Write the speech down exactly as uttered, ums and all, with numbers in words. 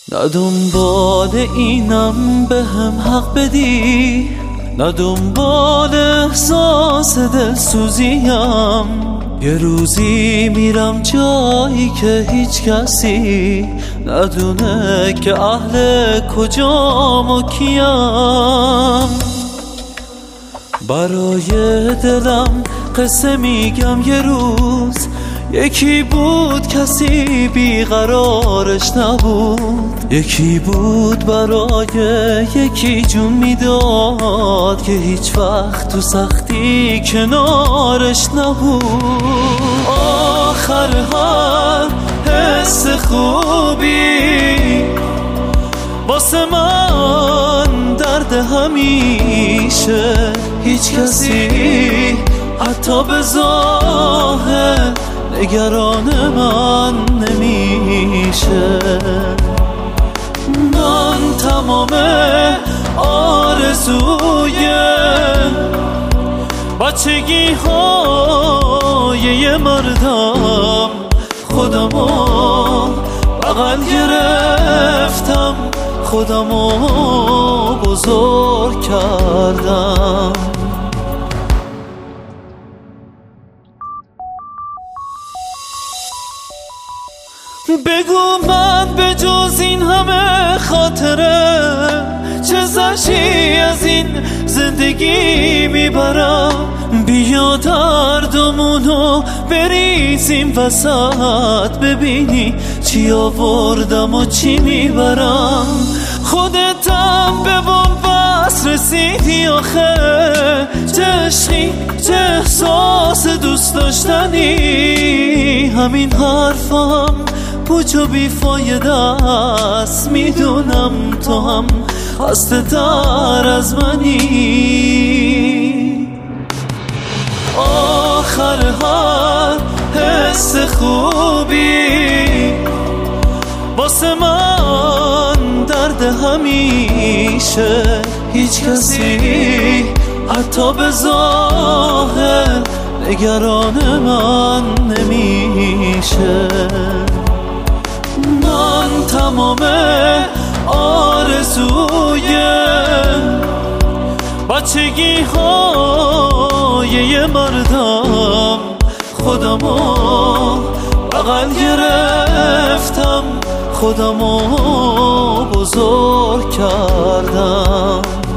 نه دنبال اینم به هم حق بدی، نه دنبال احساس دلسوزیم. یه روزی میرم جایی که هیچ کسی ندونه که اهل کجام و کیم. برای دلم قصه میگم یه روز یکی بود کسی بیقرارش نبود، یکی بود برای یکی جون میداد که هیچ وقت تو سختی کنارش نبود. آخر هر حس خوبی واسه من درد همیشه، هیچ کسی حتی به ظاهر نگران من نمیشه. من تمام آرزوی بچگی های یه مردم، خودمو بغل گرفتم، خودمو بزرگ کردم. بگو من به جز این همه خاطره چه زشی از این زندگی میبرم. بیا دردمونو بریزیم وسط، ببینی چی آوردم و چی میبرم. خودتم به بنبست رسیدی آخه، چه عشقی چه احساس دوست داشتنی. همین حرفم پوچ و بیفایده است، میدونم تو هم خسته تر از منی. آخر هر حس خوبی واسه من درد همیشه، هیچ کسی حتی به ظاهر نگران من نمیشه. من تمام آرزوی بچگی های یه مردم، خودمو بغل گرفتم، خودمو بزرگ کردم.